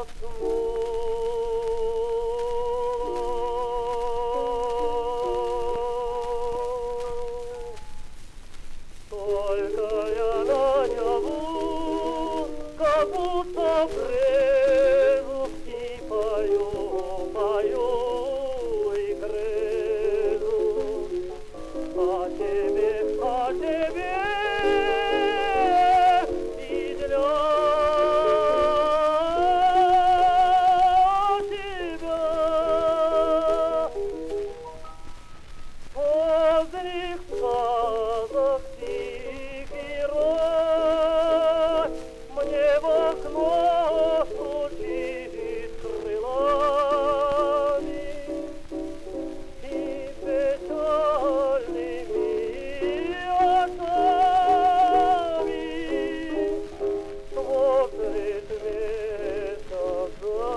Только я наяву, как будто брежу, и пою, пою и грежу. А тебе и для тебя поздних сказок тихий рой мне в окно стучит крылами и печальными очами смотрит вместо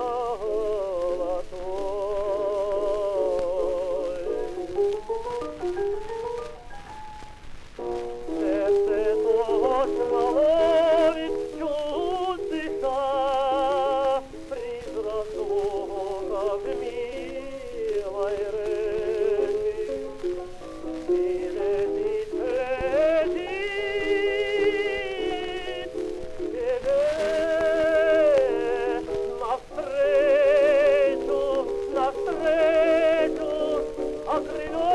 золотой. Сердце точно ловит чудеса, призрак духа в милой речи. И летит, летит тебе навстречу, навстречу, окрылён